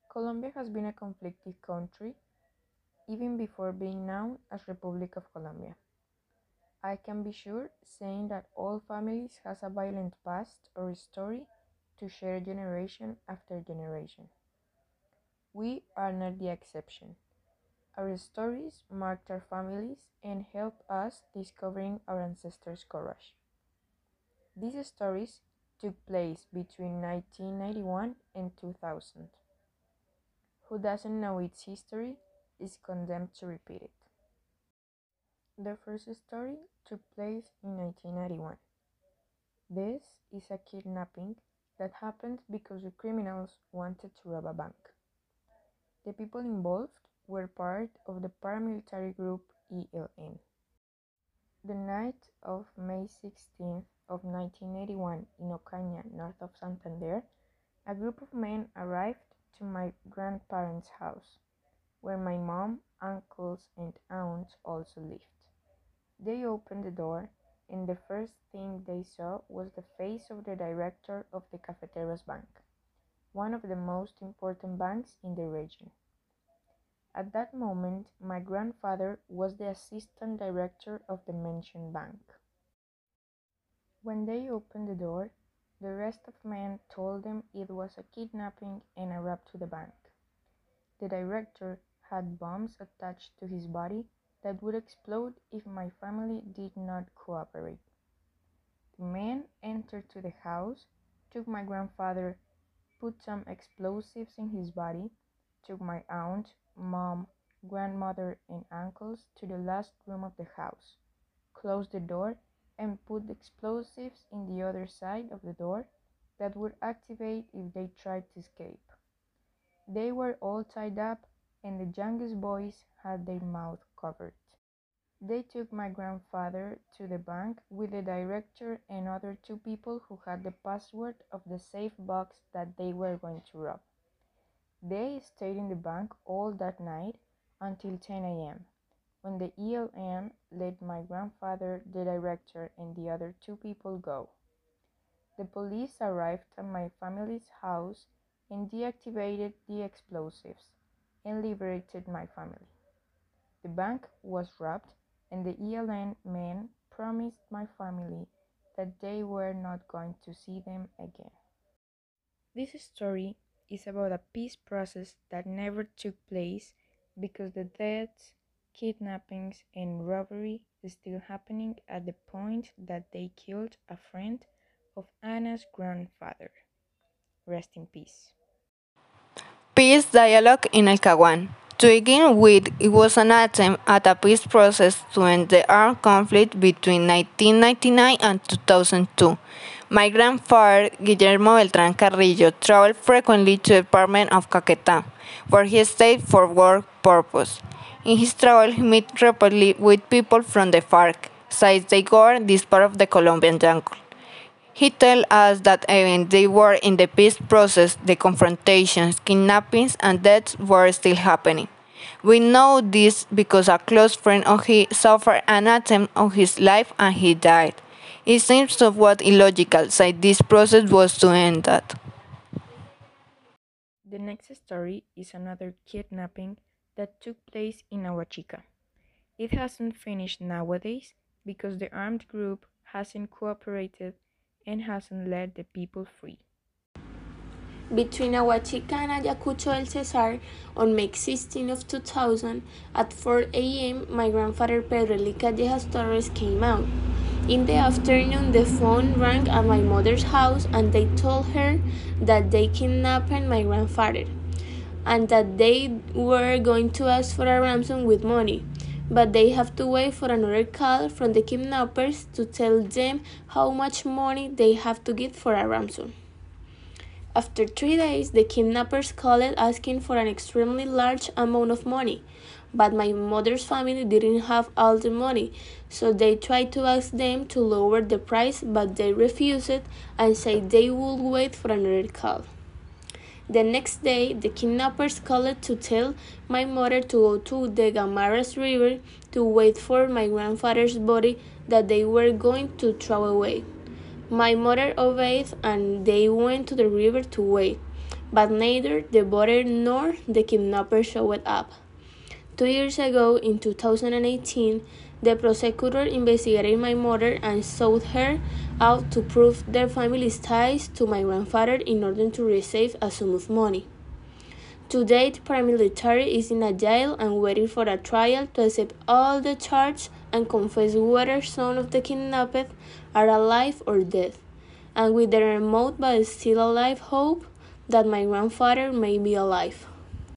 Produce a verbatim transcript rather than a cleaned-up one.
Colombia has been a conflicted country even before being known as Republic of Colombia. I can be sure saying that all families has a violent past or story to share generation after generation. We are not the exception. Our stories marked our families and help us discovering our ancestors' courage. These stories took place between nineteen ninety-one and two thousand. Who doesn't know its history is condemned to repeat it. The first story took place in nineteen ninety-one. This is a kidnapping that happened because the criminals wanted to rob a bank. The people involved were part of the paramilitary group E L N. The night of May sixteenth of nineteen eighty-one in Ocaña, north of Santander, a group of men arrived to my grandparents' house, where my mom, uncles, and aunts also lived. They opened the door, and the first thing they saw was the face of the director of the Cafeteros Bank, one of the most important banks in the region. At that moment, my grandfather was the assistant director of the mentioned bank. When they opened the door, the rest of men told them it was a kidnapping and a rob to the bank. The director had bombs attached to his body that would explode if my family did not cooperate. The men entered to the house, took my grandfather, put some explosives in his body, took my aunt, mom, grandmother, and uncles to the last room of the house, closed the door, and put explosives in the other side of the door that would activate if they tried to escape. They were all tied up, and the youngest boys had their mouth covered. They took my grandfather to the bank with the director and other two people who had the password of the safe box that they were going to rob. They stayed in the bank all that night until ten a m, when the E L N let my grandfather, the director, and the other two people go. The police arrived at my family's house and deactivated the explosives and liberated my family. The bank was robbed, and the E L N men promised my family that they were not going to see them again. This story is about a peace process that never took place because the deaths, kidnappings, and robbery is still happening at the point that they killed a friend of Anna's grandfather. Rest in peace. Peace dialogue in El Caguán. To begin with, it was an attempt at a peace process to end the armed conflict between nineteen ninety-nine and two thousand two. My grandfather, Guillermo Beltrán Carrillo, traveled frequently to the department of Caquetá, where he stayed for work purpose. In his travel, he met repeatedly with people from the FARC, since they governed this part of the Colombian jungle. He tells us that even they were in the peace process, the confrontations, kidnappings, and deaths were still happening. We know this because a close friend of his suffered an attempt on his life and he died. It seems somewhat illogical, since this process was to end that. The next story is another kidnapping that took place in Ahuachica. It hasn't finished nowadays because the armed group hasn't cooperated and hasn't let the people free. Between Ahuachica and Ayacucho del Cesar on May sixteenth of two thousand at four a m my grandfather Pedro Eli Callejas Torres came out. In the afternoon the phone rang at my mother's house and they told her that they kidnapped my grandfather and that they were going to ask for a ransom with money, but they have to wait for another call from the kidnappers to tell them how much money they have to give for a ransom. After three days, the kidnappers called asking for an extremely large amount of money, but my mother's family didn't have all the money, so they tried to ask them to lower the price, but they refused and said they would wait for another call. The next day, the kidnappers called to tell my mother to go to the Gamaras River to wait for my grandfather's body that they were going to throw away. My mother obeyed and they went to the river to wait, but neither the boater nor the kidnapper showed up. Two years ago, in two thousand eighteen, the prosecutor investigated my mother and sought her out to prove their family's ties to my grandfather in order to receive a sum of money. To date, paramilitary is in a jail and waiting for a trial to accept all the charges and confess whether some of the kidnapped are alive or dead, and with the remote but still alive hope that my grandfather may be alive.